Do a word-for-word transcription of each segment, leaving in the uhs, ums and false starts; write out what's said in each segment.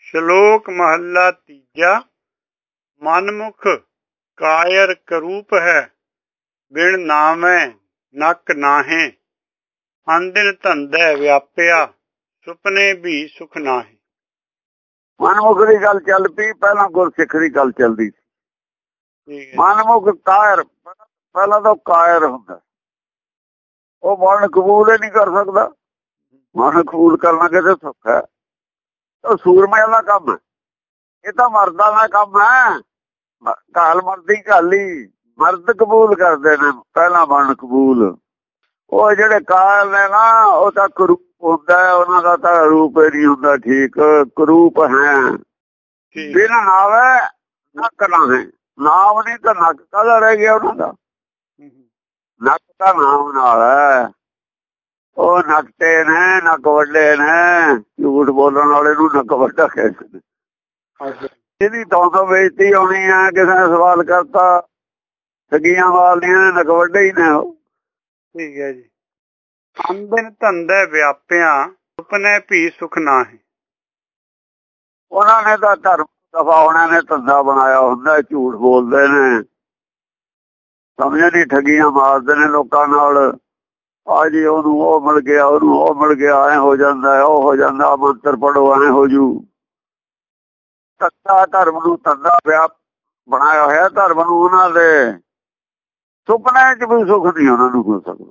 ਸ਼ਲੋਕ ਮਹੱਲਾ ਤੀਜਾ। ਮਨਮੁਖ ਕਾਇਰ ਕਰੂਪ ਹੈ, ਬਿਨ ਨਾਮੈ ਨਕ ਨਾਹੇ। ਅੰਦਿਨ ਧੰਦੈ ਵਿਆਪਿਆ, ਸੁਪਨੇ ਵੀ ਸੁਖ ਨਾਹੇ। ਮਨਮੁਖ ਦੀ ਗੱਲ ਚੱਲ ਪਈ, ਪਹਿਲਾਂ ਗੁਰਸਿੱਖ ਦੀ ਗੱਲ ਚੱਲਦੀ ਸੀ। ਮਨਮੁਖ ਕਾਇਰ, ਪਹਿਲਾਂ ਤਾਂ ਕਾਇਰ ਹੁੰਦਾ, ਉਹ ਮਨ ਕਬੂਲ ਹੀ ਨਹੀਂ ਕਰ ਸਕਦਾ। ਮਨ ਕਬੂਲ ਕਰਨਾ ਕਿਤੇ ਸੁੱਖ ਹੈ? ਉਹ ਸੂਰਮੇ ਦਾ ਕੰਮ ਹੈ, ਇਹ ਤਾਂ ਮਰਦਾਂ ਦਾ ਕੰਮ ਹੈ। ਘਾਲ ਮਰਦੀ ਘਾਲੀ, ਮਰਦ ਕਬੂਲ ਕਰਦੇ ਨੇ ਪਹਿਲਾਂ ਮਨ ਕਬੂਲ। ਉਹ ਜਿਹੜੇ ਕਾਇਰ ਨੇ ਨਾ, ਉਹ ਤਾਂ ਕਰੂਪ ਹੁੰਦਾ, ਉਹਨਾਂ ਦਾ ਤਾਂ ਰੂਪ ਹੀ ਨਹੀਂ ਹੁੰਦਾ ਠੀਕ, ਕਰੂਪ ਹੈ। ਬਿਨ ਨਾਵੇ ਨੱਕ ਨਾਹੇ, ਨਾਮ ਨਹੀਂ ਤਾਂ ਨੱਕ ਕਾਹਦਾ ਰਹਿ ਗਿਆ ਉਹਨਾਂ ਦਾ? ਨੱਕ ਤਾਂ ਨਾਮ ਨਾਲ ਹੈ। ਉਹ ਨਕਟੇ ਨੇ, ਨੱਕ ਵੱਡੇ ਨੇ, ਝੂਠ ਬੋਲਣ ਵਾਲੇ ਨੂੰ ਨੱਕ ਵੱਡਾ ਕਹਿੰਦੇ ਨੇ। ਇਹਦੀ ਦੋ ਸੌ ਬੇਇੱਜ਼ਤੀ ਆਉਣੀ ਹੈ। ਕਿਸੇ ਨੇ ਸਵਾਲ ਕਰਤਾ, ਠੱਗੀਆਂ ਮਾਰਦੀਆਂ ਨੇ, ਨੱਕ ਵੱਡੇ ਹੀ ਨੇ ਉਹ। ਠੀਕ ਹੈ ਜੀ। ਅੰਦਿਨ ਧੰਦੇ ਵਿਆਪਿਆ, ਸੁਪਨੇ ਵੀ ਸੁਖ ਨਾਹੇ। ਉਹਨਾਂ ਨੇ ਤਾਂ ਧਰਮ ਦਫਾ ਉਹਨਾਂ ਨੇ ਧੰਦਾ ਬਣਾਇਆ ਹੁੰਦਾ, ਝੂਠ ਬੋਲਦੇ ਨੇ, ਸਮਝ ਨਹੀਂ, ਠੱਗੀਆਂ ਮਾਰਦੇ ਨੇ ਲੋਕਾਂ ਨਾਲ। ਆ ਜੀ ਉਹਨੂੰ ਉਹ ਮਿਲ ਗਿਆ, ਉਹਨੂੰ ਉਹ ਮਿਲ ਗਿਆ, ਐ ਹੋ ਜਾਂਦਾ, ਉਹ ਹੋ ਜਾਂਦਾ, ਮੰਤਰ ਪੜੋ ਐ ਹੋ ਜੂ। ਧੰਦਾ ਧਰਮ ਨੂੰ ਧੰਦਾ ਵਿਆਪ ਬਣਾਇਆ ਹੋਇਆ ਧਰਮ ਨੂੰ। ਉਹਨਾਂ ਦੇ ਸੁਪਨੇ ਚ ਵੀ ਸੁੱਖ ਨਹੀਂ ਉਹਨਾਂ ਨੂੰ ਹੋ ਸਕਦਾ।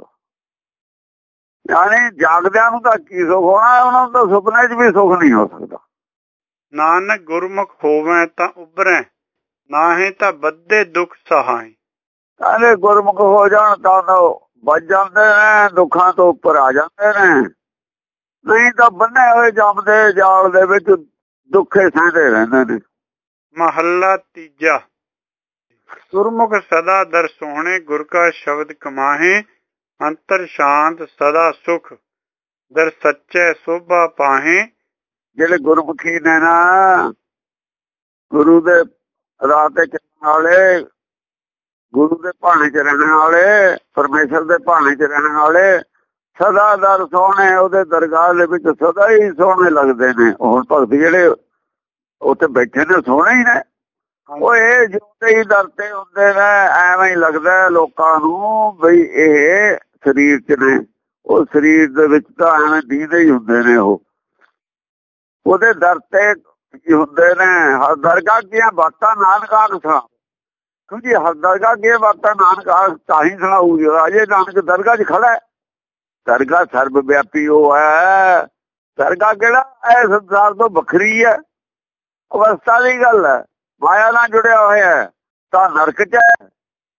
ਯਾਨੀ ਜਾਗਦਿਆਂ ਨੂੰ ਤਾਂ ਕੀ ਸੁੱਖ ਹੋਣਾ, ਉਹਨਾਂ ਨੂੰ ਤਾਂ ਸੁਪਨੇ ਚ ਵੀ ਸੁੱਖ ਨਹੀਂ ਹੋ ਸਕਦਾ। ਨਾਨਕ ਗੁਰਮੁਖ ਹੋਵੇ ਤਾਂ ਉਭਰੈ, ਨਾਹੇ ਤਾਂ ਬੱਧੇ ਦੁੱਖ ਸਹਾਏ। ਕਹਿੰਦੇ ਗੁਰਮੁਖ ਹੋ ਜਾਣ ਤਾਂ ਬਚ ਜਾਂਦੇ ਨੇ, ਦੁੱਖਾਂ ਤੋਂ ਉੱਪਰ ਆ ਜਾਂਦੇ ਨੇ। ਨਹੀਂ ਤਾਂ ਬੰਨੇ ਹੋਏ ਜੰਮਦੇ ਜਾਲ ਦੇ ਵਿੱਚ ਦੁੱਖੇ ਸਹਿੰਦੇ ਰਹਿੰਦੇ ਨੇ। ਮਹੱਲਾ ਤੀਜਾ। ਗੁਰਮੁਖ ਸਦਾ ਦਰ ਸੋਹਣੇ, ਗੁਰ ਕਾ ਸ਼ਬਦ ਕਮਾਹੇ। ਅੰਤਰ ਸ਼ਾਂਤ ਸਦਾ ਸੁਖ, ਦਰ ਸੱਚੇ ਸੋਭਾ ਪਾਹੇ। ਜਿਹੜੇ ਗੁਰਮੁਖੀ ਨੇ ਨਾ, ਗੁਰੂ ਦੇ ਰਾਹ ਤੇ ਚੱਲਣ ਵਾਲੇ, ਗੁਰੂ ਦੇ ਭਾਣੇ ਚ ਰਹਿਣ ਵਾਲੇ, ਪਰਮੇਸ਼ਰ ਦੇ ਭਾਣੇ ਚ ਰਹਿਣ ਵਾਲੇ, ਸਦਾ ਦਰ ਸੋਹਣੇ, ਉਹਦੇ ਦਰਗਾਹ ਦੇ ਵਿੱਚ ਸਦਾ ਹੀ ਸੋਹਣੇ ਲੱਗਦੇ ਨੇ। ਹੁਣ ਭਗਤ ਜਿਹੜੇ ਉੱਥੇ ਬੈਠੇ ਨੇ ਸੋਹਣੇ ਹੀ ਨੇ। ਉਹ ਇਹ ਜਿਉਂਦੇ ਹੀ ਦਰ ਤੇ ਹੁੰਦੇ ਨੇ, ਐਵੇਂ ਹੀ ਲੱਗਦਾ ਲੋਕਾਂ ਨੂੰ ਬਈ ਇਹ ਸਰੀਰ ਚ ਨੇ। ਉਹ ਸਰੀਰ ਦੇ ਵਿੱਚ ਤਾਂ ਐਵੇਂ ਦੀਂਦੇ ਹੀ ਹੁੰਦੇ ਨੇ। ਉਹ ਉਹਦੇ ਦਰ ਤੇ ਹੁੰਦੇ ਨੇ। ਹਰ ਦਰਗਾਹ ਦੀਆਂ ਬਾਤਾਂ ਨਾਨਕ ਆਖ ਸੁਣਾ, ਕਿਉਂਕਿ ਹਰ ਦਰਗਾਹ ਦੀਆਂ ਬਾਤਾਂ ਨਾਨਕ ਆਖ ਤਾਂ ਹੀ ਸੁਣਾਊ। ਅਜੇ ਨਾਨਕ ਦਰਗਾਹ ਚ ਖੜਾ ਹੈ। ਦਰਗਾਹ ਸਰਬ ਵਿਆਪੀ ਉਹ ਹੈ। ਦਰਗਾਹ ਕਿਹੜਾ ਇਹ ਸੰਸਾਰ ਤੋਂ ਵੱਖਰੀ ਹੈ, ਅਵਸਥਾ ਦੀ ਗੱਲ ਹੈ। ਮਾਇਆ ਨਾਲ ਜੁੜਿਆ ਹੋਇਆ ਤਾਂ ਨਰਕ ਚ ਹੈ।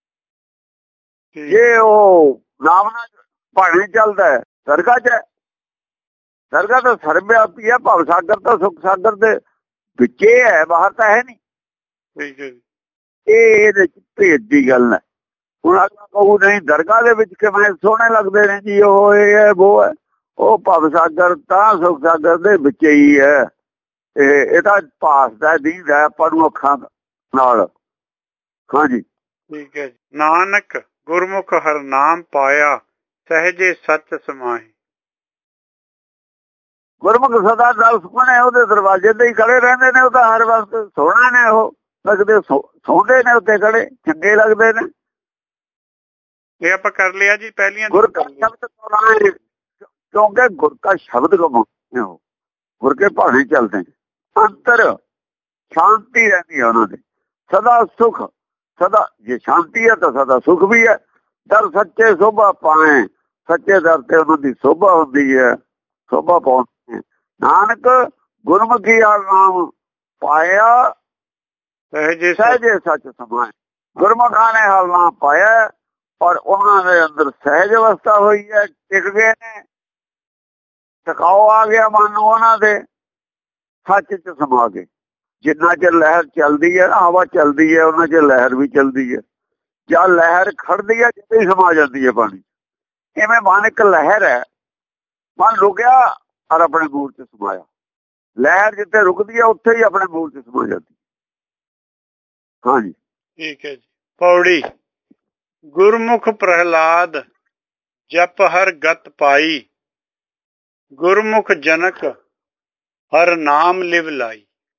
ਜੇ ਉਹ ਨਾਮ ਨਾਲ ਭਾਣੇ ਚੱਲਦਾ ਦਰਗਾਹ ਚ ਹੈ। ਦਰਗਾਹ ਤਾਂ ਸਰਬ ਵਿਆਪੀ ਹੈ। ਭਵ ਸਾਗਰ ਤਾਂ ਸੁਖ ਸਾਗਰ ਦੇ ਵਿੱਚ ਹੈ, ਬਾਹਰ ਤਾਂ ਹੈ ਨਹੀਂ। ਇਹ ਇਹਦੇ ਚ ਭੇਦ ਦੀ ਗੱਲ ਹੈ। ਹੁਣ ਅਗਲਾ ਕਹੂ ਨਹੀਂ ਦਰਗਾਹ ਦੇ ਵਿੱਚ ਕਿਵੇਂ ਸੋਹਣੇ ਲੱਗਦੇ ਨੇ ਜੀ, ਉਹ ਇਹ ਹੈ ਉਹ ਹੈ। ਉਹ ਭਵ ਸਾਗਰ ਤਾਂ ਸੁਖ ਸਾਗਰ ਦੇ ਵਿੱਚ ਹੀ ਹੈ। ਇਹ ਤਾਂ ਭਾਸਦਾ ਦੀਂਦਾ ਆਪਾਂ ਨੂੰ ਅੱਖਾਂ ਨਾਲ। ਹਾਂਜੀ ਠੀਕ ਹੈ ਜੀ। ਨਾਨਕ ਗੁਰਮੁਖ ਹਰ ਨਾਮ ਪਾਇਆ, ਸਹਿਜੇ ਸੱਚ ਸਮਾਹੇ। ਗੁਰਮੁਖ ਸਦਾ ਦਲ ਸੁਪਨੇ, ਉਹਦੇ ਦਰਵਾਜ਼ੇ ਤੇ ਹੀ ਖੜੇ ਰਹਿੰਦੇ ਨੇ। ਉਹ ਤਾਂ ਹਰ ਵਕਤ ਸੋਹਣਾ ਨੇ, ਉਹ ਲੱਗਦੇ ਸੌਂਦੇ ਨੇ ਉੱਤੇ ਖੜੇ, ਚੰਗੇ ਲੱਗਦੇ ਨੇ। ਇਹ ਆਪਾਂ ਕਰ ਲਿਆ ਜੀ ਪਹਿਲੀਆਂ। ਗੁਰ ਕਾ ਸ਼ਬਦ, ਕਿਉਂਕਿ ਗੁਰ ਕਾ ਸ਼ਬਦ ਕਮਾਉਂਦੇ ਹੋ, ਗੁਰ ਕੇ ਭਾਣੇ ਚੱਲਦੇ ਨੇ। ਅੰਤਰ ਸ਼ਾਂਤੀ ਰਹਿੰਦੀ ਹੈ ਉਹਨਾਂ ਦੇ, ਸਦਾ ਸੁਖ। ਸਦਾ ਜੇ ਸ਼ਾਂਤੀ ਹੈ ਤਾਂ ਸਦਾ ਸੁਖ ਵੀ ਹੈ। ਦਰ ਸੱਚੇ ਸੋਭਾ ਪਾਏ, ਸੱਚੇ ਦਰ ਤੇ ਉਹਨਾਂ ਦੀ ਸੋਭਾ ਹੁੰਦੀ ਹੈ, ਸੋਭਾ ਪਾਉਂਦੇ। ਨਾਨਕ ਗੁਰਮੁਖੀ ਵਾਲਾ ਨਾਮ ਪਾਇਆ, ਸਹਿਜੇ ਸੱਚ ਸਮਾਏ। ਗੁਰਮੁਖਾਂ ਨੇ ਹਾਲ ਨਾਮ ਪਾਇਆ ਔਰ ਉਹਨਾਂ ਦੇ ਅੰਦਰ ਸਹਿਜ ਅਵਸਥਾ ਹੋਈ ਹੈ, ਟਿਕ ਗਏ ਨੇ, ਟਿਕਾਓ ਆ ਗਿਆ ਮਨ ਨੂੰ ਉਹਨਾਂ ਦੇ, ਸੱਚ ਚ ਸਮਾ ਗਏ। ਜਿੰਨਾ ਚਿਰ ਲਹਿਰ ਚੱਲਦੀ ਹੈ ਨਾ, ਹਵਾ ਚੱਲਦੀ ਹੈ, ਉਹਨਾਂ ਚਿਰ ਲਹਿਰ ਵੀ ਚੱਲਦੀ ਹੈ। ਜਦ ਲਹਿਰ ਖੜਦੀ ਹੈ ਜਿੱਥੇ ਹੀ ਸਮਾ ਜਾਂਦੀ ਹੈ ਪਾਣੀ। ਇਵੇਂ ਮਨ ਇੱਕ ਲਹਿਰ ਹੈ, ਮਨ ਰੁਕਿਆ ਔਰ ਆਪਣੇ ਮੂਲ ਚ ਸਮਾਇਆ। ਲਹਿਰ ਜਿੱਥੇ ਰੁਕਦੀ ਹੈ ਉੱਥੇ ਹੀ ਆਪਣੇ ਮੂਲ ਚ ਸਮਾ ਜਾਂਦੀ। ਹਾਂਜੀ ਠੀਕ ਹੈ ਜੀ। ਪੌੜੀ। ਗੁਰਮੁਖ ਪ੍ਰਹਿਲਾਦ ਜਪ ਹਰ ਗਤ ਪਾਈ, ਗੁਰਮੁਖ ਜਨਕ ਹਰ ਨਾਮ ਲਿਵ ਲਾਈ।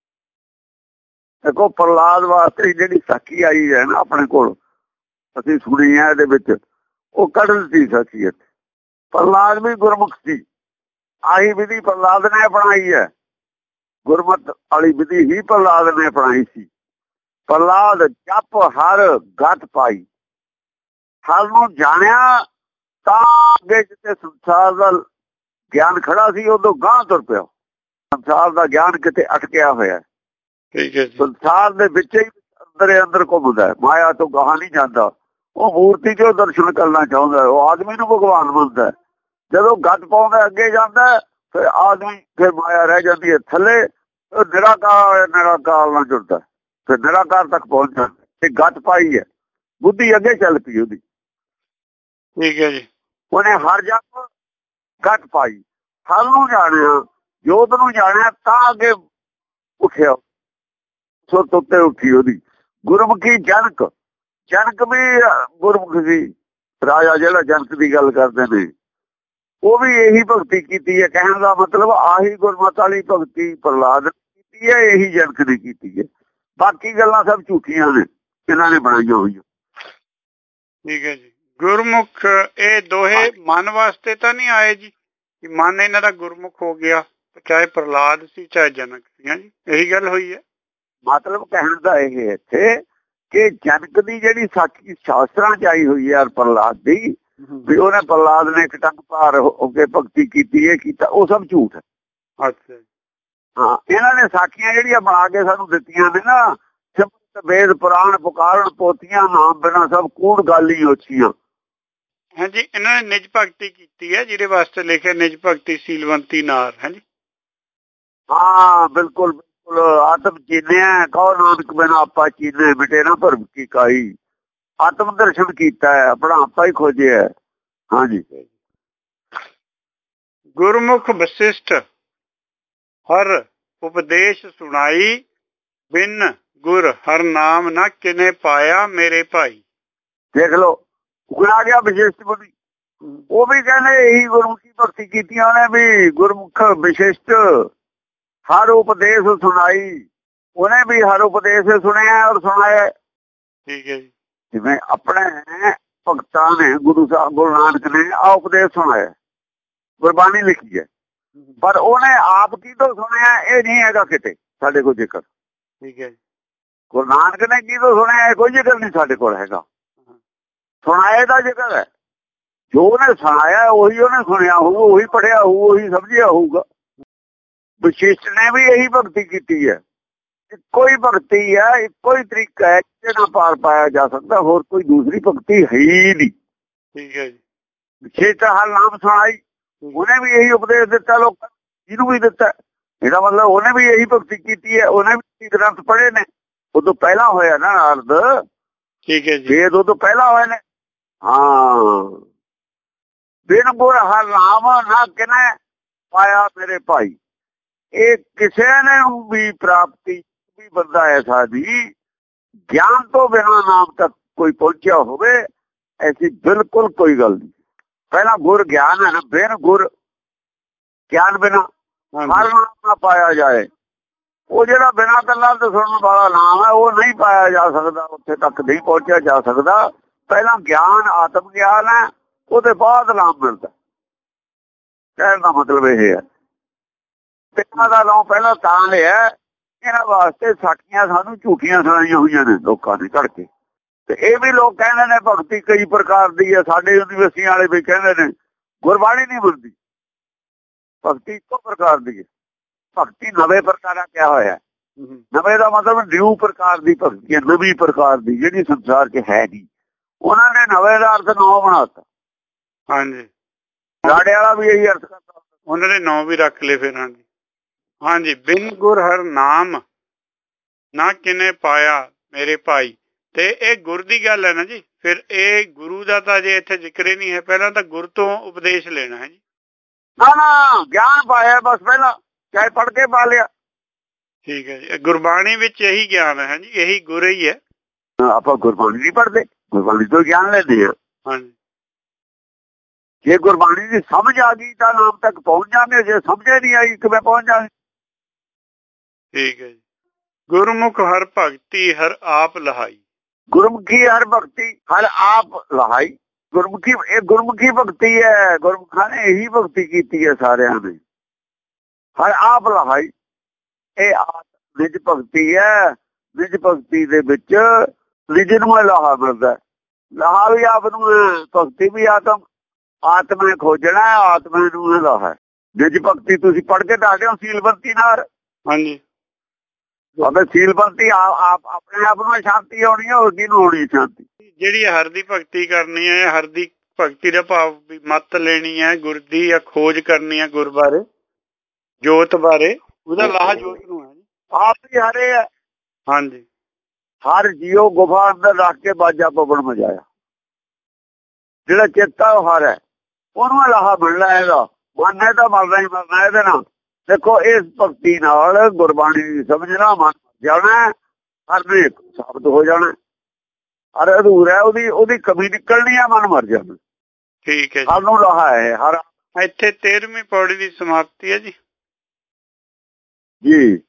ਦੇਖੋ ਪ੍ਰਹਲਾਦ ਵਾਸਤੇ ਜਿਹੜੀ ਸਾਖੀ ਆਈ ਹੈ ਨਾ ਆਪਣੇ ਕੋਲ, ਅਸੀਂ ਸੁਣੀ ਹੈ, ਇਹਦੇ ਵਿੱਚ ਉਹ ਕੱਢ ਦਿੱਤੀ ਸਾਖੀ ਇੱਥੇ। ਪ੍ਰਹਲਾਦ ਵੀ ਗੁਰਮੁਖ ਸੀ, ਆਹੀ ਵਿਧੀ ਪ੍ਰਹਲਾਦ ਨੇ ਅਪਣਾਈ ਹੈ, ਗੁਰਮਤ ਵਾਲੀ ਵਿਧੀ ਹੀ ਪ੍ਰਹਲਾਦ ਨੇ ਅਪਣਾਈ ਸੀ। ਪ੍ਰਹਲਾਦ ਜਪ ਹਰ ਗਤ ਪਾਈ, ਹਰ ਨੂੰ ਜਾਣਿਆ ਤਾਂ ਅੱਗੇ ਜਿੱਥੇ ਸੰਸਾਰ ਦਾ ਗਿਆਨ ਖੜਾ ਸੀ ਉਦੋਂ ਗਾਂਹ ਤੁਰ ਪਿਆ। ਸੰਸਾਰ ਦਾ ਗਿਆਨ ਕਿਤੇ ਅਟਕਿਆ ਹੋਇਆ, ਠੀਕ ਹੈ, ਸੰਸਾਰ ਦੇ ਵਿੱਚ ਹੀ ਅੰਦਰੇ ਅੰਦਰ ਘੁੰਮਦਾ, ਮਾਇਆ ਤੋਂ ਗਾਹਾਂ ਨਹੀਂ ਜਾਂਦਾ। ਉਹ ਮੂਰਤੀ ਚੋਂ ਦਰਸ਼ਨ ਕਰਨਾ ਚਾਹੁੰਦਾ, ਉਹ ਆਦਮੀ ਨੂੰ ਭਗਵਾਨ ਮੰਨਦਾ। ਜਦੋਂ ਗੱਤ ਪਾਉਂਦਾ ਅੱਗੇ ਜਾਂਦਾ, ਫਿਰ ਆਦਮੀ ਫਿਰ ਮਾਇਆ ਰਹਿ ਜਾਂਦੀ ਹੈ ਥੱਲੇ, ਨਿਰਾਕਾਰ ਨਿਰਾਕਾਰ ਨਾਲ ਜੁੜਦਾ, ਫਿਰ ਨਿਰਾਕਾਰ ਤੱਕ ਪਹੁੰਚ ਜਾਂਦਾ। ਇਹ ਗੱਤ ਪਾਈ ਹੈ, ਬੁੱਧੀ ਅੱਗੇ ਚੱਲ ਪਈ ਉਹਦੀ। ਠੀਕ ਹੈ ਜੀ। ਉਹਨੇ ਹਰ ਜਪ ਗੱਤ ਪਾਈ, ਹਰ ਨੂੰ ਜਾਣਿਆ, ਜੋਤ ਨੂੰ ਜਾਣਿਆ ਤਾਂ ਅੱਗੇ ਉੱਠਿਆ, ਸੁਰਤ ਉੱਤੇ ਉੱਠੀ ਉਹਦੀ। ਗੁਰਮੁਖੀ ਜਨਕ, ਜਨਕ ਵੀ ਗੁਰਮੁਖ ਸੀ ਰਾਜਾ, ਜਿਹੜਾ ਜਨਕ ਦੀ ਗੱਲ ਕਰਦੇ ਨੇ, ਉਹ ਵੀ ਇਹੀ ਭਗਤੀ ਕੀਤੀ ਹੈ। ਕਹਿਣ ਦਾ ਮਤਲਬ ਆਹੀ ਗੁਰਮਤਿ ਵਾਲੀ ਭਗਤੀ ਪ੍ਰਹਲਾਦ ਨੇ ਕੀਤੀ ਹੈ, ਇਹੀ ਜਨਕ ਦੀ ਕੀਤੀ ਹੈ। ਬਾਕੀ ਗੱਲਾਂ ਸਭ ਝੂਠੀਆਂ ਨੇ, ਇਹਨਾਂ ਨੇ ਬਣਾਈਆਂ ਹੋਈਆਂ। ਠੀਕ ਹੈ ਜੀ। ਗੁਰਮੁਖ ਇਹ ਦੋਹੇ ਮਨ ਵਾਸਤੇ ਤਾਂ ਨਹੀਂ ਆਏ ਜੀ, ਕਿ ਮਨ ਇਹਨਾਂ ਦਾ ਗੁਰਮੁਖ ਹੋ ਗਿਆ, ਚਾਹੇ ਪ੍ਰਹਲਾਦ ਸੀ ਚਾਹੇ ਜਨਕ ਸੀ, ਜੀ ਇਹੀ ਗੱਲ ਹੋਈ ਹੈ। ਮਤਲਬ ਕਹਿਣ ਦਾ ਇਹ ਇੱਥੇ ਕਿ ਜਨਕ ਦੀ ਜਿਹੜੀ ਸਾਖੀ ਸ਼ਾਸਤਰਾਂ ਚ ਆਈ ਹੋਈ ਹੈ ਪ੍ਰਹਲਾਦ ਦੀ, ਵੀ ਉਹਨੇ ਪ੍ਰਹਲਾਦ ਨੇ ਇੱਕ ਟੰਗ ਭਾਰ ਹੋ ਕੇ ਭਗਤੀ ਕੀਤੀ, ਇਹ ਕੀਤਾ, ਉਹ ਸਭ ਝੂਠ ਹੈ। ਅੱਛਾ। ਹਾਂ, ਇਹਨਾਂ ਨੇ ਸਾਖੀਆਂ ਜਿਹੜੀਆਂ ਬਣਾ ਕੇ ਸਾਨੂੰ ਦਿੱਤੀਆਂ ਨੇ ਨਾ, ਸਿਮਰਤ ਵੇਦ ਪੁਰਾਣ ਪੁਕਾਰਨ ਪੋਥੀਆਂ, ਨਾਮ ਬਿਨਾਂ ਸਭ ਕੂੜ ਗਾਲੀ ਉੱਚੀਆਂ। ਹਾਂਜੀ, ਇਹਨਾਂ ਨੇ ਨਿਜ ਭਗਤੀ ਕੀਤੀ ਹੈ, ਜਿਹਦੇ ਵਾਸਤੇ ਲਿਖਿਆ ਨਿਜ ਭਗਤੀ ਸੀਲਵੰਤੀ ਨਾਰ। ਹਾਂਜੀ ਹਾਂ, ਬਿਲਕੁਲ ਬਿਲਕੁਲ। ਆਤਮ ਚੀਨਿਆ ਕਹੋ ਨਾਨਕ ਬਿਨਾਂ ਆਪਾ ਚੀਨੇ, ਮਿਟੇ ਨਾ ਭਰਮ ਕੀ ਕਾਈ। ਆਤਮ ਦਰਸ਼ਨ ਕੀਤਾ ਹੈ, ਆਪਣਾ ਆਪਾ ਹੀ ਖੋਜਿਆ। ਹਾਂਜੀ। ਗੁਰਮੁਖ ਵਸਿਸ਼ਟ ਹਰ ਉਪਦੇਸ਼ ਸੁਣਾਈ, ਬਿਨ ਗੁਰ ਹਰ ਨਾਮ ਨਾ ਕਿਨੇ ਪਾਇਆ ਮੇਰੇ ਭਾਈ। ਦੇਖ ਲਓ, ਗੁਣਾ ਗਿਆ ਵਿਸ਼ੇਸ਼ਟ ਬੁੱਧੀ। ਉਹ ਵੀ ਕਹਿੰਦੇ ਇਹੀ ਗੁਰਮੁਖੀ ਭਗਤੀ ਕੀਤੀਆਂ ਉਹਨੇ ਵੀ। ਗੁਰਮੁਖ ਵਿਸ਼ਿਸ਼ਟ ਹਰ ਉਪਦੇਸ਼ ਸੁਣਾਈ, ਉਹਨੇ ਵੀ ਹਰ ਉਪਦੇਸ਼ ਸੁਣਿਆ ਔਰ ਸੁਣਾਇਆ। ਠੀਕ ਹੈ ਜੀ। ਜਿਵੇਂ ਆਪਣੇ ਭਗਤਾਂ ਨੇ ਗੁਰੂ ਸਾਹਿਬ ਗੁਰੂ ਨਾਨਕ ਨੇ ਆ ਉਪਦੇਸ਼ ਸੁਣਾਇਆ, ਗੁਰਬਾਣੀ ਲਿਖੀ ਹੈ, ਪਰ ਉਹਨੇ ਆਪ ਕਿਤੋਂ ਸੁਣਿਆ ਇਹ ਨਹੀਂ ਹੈਗਾ ਕਿਤੇ ਸਾਡੇ ਕੋਲ ਜ਼ਿਕਰ। ਠੀਕ ਹੈ। ਗੁਰੂ ਨਾਨਕ ਨੇ ਕਿਤੋਂ ਸੁਣਿਆ ਕੋਈ ਜ਼ਿਕਰ ਨਹੀਂ ਸਾਡੇ ਕੋਲ ਹੈਗਾ। ਸੁਣਾਏ ਦਾ ਜ਼ਿਕਰ ਹੈ, ਜੋ ਉਹਨੇ ਸੁਣਾਇਆ ਉਹੀ ਉਹਨੇ ਸੁਣਿਆ ਹੋਊ, ਉਹੀ ਪੜ੍ਹਿਆ ਹੋਊ, ਉਹੀ ਸਮਝਿਆ ਹੋਊਗਾ। ਵਿਸ਼ਿਸ਼ਟ ਨੇ ਵੀ ਇਹੀ ਭਗਤੀ ਕੀਤੀ ਹੈ। ਇੱਕੋ ਹੀ ਭਗਤੀ ਹੈ, ਇੱਕੋ ਹੀ ਤਰੀਕਾ ਹੈ ਜਿਹਦੇ ਨਾਲ ਪਾਰ ਪਾਇਆ ਜਾ ਸਕਦਾ, ਹੋਰ ਕੋਈ ਦੂਸਰੀ ਭਗਤੀ ਹੈ ਹੀ ਨਹੀਂ। ਠੀਕ ਹੈ ਜੀ। ਵਿਸ਼ੇਸ਼ ਹਰ ਨਾਮ ਸੁਣਾਈ, ਉਹਨੇ ਵੀ ਇਹੀ ਉਪਦੇਸ਼ ਦਿੱਤਾ ਲੋਕਾਂ ਨੂੰ, ਜਿਹਨੂੰ ਵੀ ਦਿੱਤਾ। ਇਹਦਾ ਮਤਲਬ ਉਹਨੇ ਵੀ ਇਹੀ ਭਗਤੀ ਕੀਤੀ ਹੈ, ਉਹਨੇ ਵੀ ਗ੍ਰੰਥ ਪੜ੍ਹੇ ਨੇ। ਉਦੋਂ ਪਹਿਲਾਂ ਹੋਇਆ ਨਾ ਨਾਰਦ। ਠੀਕ ਹੈ ਜੀ। ਵੇਦ ਉਦੋਂ ਪਹਿਲਾਂ ਹੋਏ ਨੇ। ਹਾਂ, ਬਿਨ ਗੁਰ ਹਰ ਨਾਮ ਨਾ ਕਿਨੇ ਪਾਇਆ ਮੇਰੇ ਭਾਈ। ਇਹ ਕਿਸੇ ਨੇ ਵੀ ਪ੍ਰਾਪਤੀ ਵੀ ਬੰਦਾ ਐਸਾ ਦੀ ਗਿਆਨ ਤੋਂ ਬਿਨਾਂ ਨਾਮ ਤੱਕ ਕੋਈ ਪਹੁੰਚਿਆ ਹੋਵੇ, ਐਸੀ ਬਿਲਕੁਲ ਕੋਈ ਗੱਲ ਨਹੀਂ। ਪਹਿਲਾਂ ਗੁਰ ਗਿਆਨ ਹੈ ਨਾ, ਬਿਨ ਗੁਰ ਗਿਆਨ ਬਿਨਾਂ ਹਰ ਨਾਮ ਨਾ ਪਾਇਆ ਜਾਏ। ਉਹ ਜਿਹੜਾ ਬਿਨਾਂ ਗੱਲਾਂ ਤੋਂ ਸੁਣਨ ਵਾਲਾ ਨਾਮ ਹੈ ਉਹ ਨਹੀਂ ਪਾਇਆ ਜਾ ਸਕਦਾ, ਉੱਥੇ ਤੱਕ ਨਹੀਂ ਪਹੁੰਚਿਆ ਜਾ ਸਕਦਾ। ਪਹਿਲਾਂ ਗਿਆਨ ਆਤਮ ਗਿਆਨ ਹੈ, ਉਹਦੇ ਬਾਅਦ ਨਾਮ ਮਿਲਦਾ। ਕਹਿਣ ਦਾ ਮਤਲਬ ਇਹ ਹੈ, ਪਿਤਾ ਦਾ ਨਾਮ ਪਹਿਲਾਂ ਤਾਂ ਲਿਆ, ਇਹਨਾਂ ਵਾਸਤੇ ਸਾਖੀਆਂ ਸਾਨੂੰ ਝੂਠੀਆਂ ਸੁਣਾਈਆਂ ਹੋਈਆਂ ਨੇ ਲੋਕਾਂ ਨੇ ਘੜ ਕੇ। ਤੇ ਇਹ ਵੀ ਲੋਕ ਕਹਿੰਦੇ ਨੇ ਭਗਤੀ ਕਈ ਪ੍ਰਕਾਰ ਦੀ ਹੈ। ਸਾਡੇ ਯੂਨੀਵਰਸਿਟੀਆਂ ਵਾਲੇ ਵੀ ਕਹਿੰਦੇ ਨੇ ਗੁਰਬਾਣੀ ਨਹੀਂ ਮਿਲਦੀ, ਭਗਤੀ ਇੱਕੋ ਪ੍ਰਕਾਰ ਦੀ ਹੈ। ਭਗਤੀ ਨਵੇਂ ਪ੍ਰਕਾਰਾਂ ਕਿਹਾ ਹੋਇਆ। ਨਵੇਂ ਦਾ ਮਤਲਬ ਨਿਊ ਪ੍ਰਕਾਰ ਦੀ ਭਗਤੀ ਹੈ, ਨਵੀਂ ਪ੍ਰਕਾਰ ਦੀ ਜਿਹੜੀ ਸੰਸਾਰ 'ਚ ਹੈ ਨਹੀਂ। ਉਹਨਾਂ ਨੇ ਨਵੇਂ ਦਾ ਅਰਥ ਨੌ ਬਣਾਤਾ। ਹਾਂਜੀ, ਲਾੜੇ ਵਾਲਾ ਵੀ ਇਹੀ ਅਰਥ ਕਰਦਾ, ਉਹਨਾਂ ਨੇ ਨੌ ਵੀ ਰੱਖ ਲਏ ਫਿਰ। ਹਾਂਜੀ ਹਾਂਜੀ। ਬਿਨ ਗੁਰ ਹਰ ਨਾਮ ਨਾ ਕਿਨੇ ਪਾਇਆ ਮੇਰੇ ਭਾਈ। ਤੇ ਇਹ ਗੁਰ ਦੀ ਗੱਲ ਹੈ ਨਾ ਜੀ। ਫਿਰ ਇਹ ਗੁਰੂ ਦਾ ਤਾਂ ਜੇ ਇੱਥੇ ਜ਼ਿਕਰ ਹੀ ਨਹੀਂ ਹੈ। ਪਹਿਲਾਂ ਤਾਂ ਗੁਰ ਤੋਂ ਉਪਦੇਸ਼ ਲੈਣਾ ਹੈ ਜੀ। ਨਾ ਨਾ, ਗਿਆਨ ਪਾਇਆ ਬਸ, ਪਹਿਲਾਂ ਚਾਹੇ ਪੜ੍ਹ ਕੇ ਪਾ ਲਿਆ। ਠੀਕ ਹੈ ਜੀ। ਗੁਰਬਾਣੀ ਵਿੱਚ ਇਹੀ ਗਿਆਨ ਹੈ ਜੀ, ਇਹੀ ਗੁਰ ਹੀ ਹੈ। ਆਪਾਂ ਗੁਰਬਾਣੀ ਨਹੀਂ ਪੜ੍ਹਦੇ, ਗੁਰਬਾਣੀ ਤੋਂ ਗਿਆਨ ਲੈਂਦੇ ਆ। ਹਾਂਜੀ, ਜੇ ਗੁਰਬਾਣੀ ਦੀ ਸਮਝ ਆ ਗਈ ਤਾਂ ਨਾਮ ਤੱਕ ਪਹੁੰਚ ਜਾਂਦੇ, ਜੇ ਸਮਝੇ ਨਹੀਂ ਆਈ ਕਿਵੇਂ ਪਹੁੰਚ ਜਾਂਦੇ। ਠੀਕ ਹੈ ਜੀ। ਗੁਰਮੁਖ ਹਰ ਭਗਤੀ ਹਰ ਆਪ ਲਹਾਈ। ਗੁਰਮੁਖੀ ਹਰ ਭਗਤੀ ਹਰ ਆਪ ਲਹਾਈ। ਗੁਰਮੁਖੀ ਇਹ ਗੁਰਮੁਖੀ ਭਗਤੀ ਹੈ। ਗੁਰਮੁਖਾਂ ਨੇ ਇਹੀ ਭਗਤੀ ਕੀਤੀ ਹੈ ਸਾਰਿਆਂ ਨੇ। ਹਰ ਆਪ ਲਹਾਈ ਇਹ ਆਪ ਨਿਜ ਭਗਤੀ ਹੈ। ਨਿਜ ਭਗਤੀ ਦੇ ਵਿੱਚ ਨਿਜ ਨੂੰ ਲਾਹਾ ਮਿਲਦਾ। ਲਾਹਾ ਵੀ ਆਪ ਨੂੰ, ਭਗਤੀ ਵੀ ਆਤਮ ਆਤਮਾ ਖੋਜਣਾ, ਆਤਮਾ ਨੂੰ ਲਾਹਾ। ਨਿਜ ਭਗਤੀ ਤੁਸੀਂ ਪੜ੍ਹ ਕੇ ਦੱਸਦੇ ਹੋ ਸੀਲਬੰਤੀ ਨਾਲ। ਹਾਂਜੀ ਅਬੇ ਸੀਲਬੰਤੀ ਆਪ ਆਪਣੇ ਆਪ ਨੂੰ ਸ਼ਾਂਤੀ ਆਉਣੀ ਹੈ, ਹੋਰ ਕਿਹਨੂੰ ਹੋਣੀ ਸ਼ਾਂਤੀ। ਜਿਹੜੀ ਹਰ ਦੀ ਭਗਤੀ ਕਰਨੀ ਹੈ, ਹਰ ਦੀ ਭਗਤੀ ਦਾ ਭਾਵ ਵੀ ਮੱਤ ਲੈਣੀ ਹੈ, ਗੁਰ ਦੀ ਜਾਂ ਖੋਜ ਕਰਨੀ ਹੈ, ਗੁਰ ਬਾਰੇ ਜੋਤ ਬਾਰੇ, ਉਹਦਾ ਲਾਹਾ ਜੋਤ ਨੂੰ ਹੈ। ਆਪ ਹੀ ਹਰੇ ਹੈ। ਹਾਂਜੀ ਹਰ ਜੀਓ ਗੁਫਾ ਅੰਦਰ ਰੱਖ ਕੇ ਬਾਜਾ ਪਵਨ ਮਜਾਇਆ। ਜਿਹੜਾ ਚੇਤਾ ਉਹ ਹਰ ਹੈ, ਉਹਨੂੰ ਲਾਹਾ ਮਿਲਣਾ ਹੈਗਾ। ਮਨ ਤਾਂ ਮਰਨਾ ਹੀ ਮਰਨਾ ਇਹਦੇ ਨਾਲ। ਦੇਖੋ ਇਸ ਭਗਤੀ ਨਾਲ ਗੁਰਬਾਣੀ ਦੀ ਸਮਝਣਾ, ਮਨ ਜਾਣਾ, ਹਰ ਦੇ ਸਾਬਤ ਹੋ ਜਾਣਾ। ਹਰ ਅਧੂਰਾ ਉਹਦੀ ਉਹਦੀ ਕਮੀ ਨਿਕਲਣੀ ਆ, ਮਨ ਮਰ ਜਾਣਾ। ਠੀਕ ਹੈ ਹਰ ਨੂੰ ਲਾਹਾ ਹੈ। ਹਰ ਇੱਥੇ ਤੇਰਵੀਂ ਪੌੜੀ ਦੀ ਸਮਾਪਤੀ ਹੈ ਜੀ। ਜੀ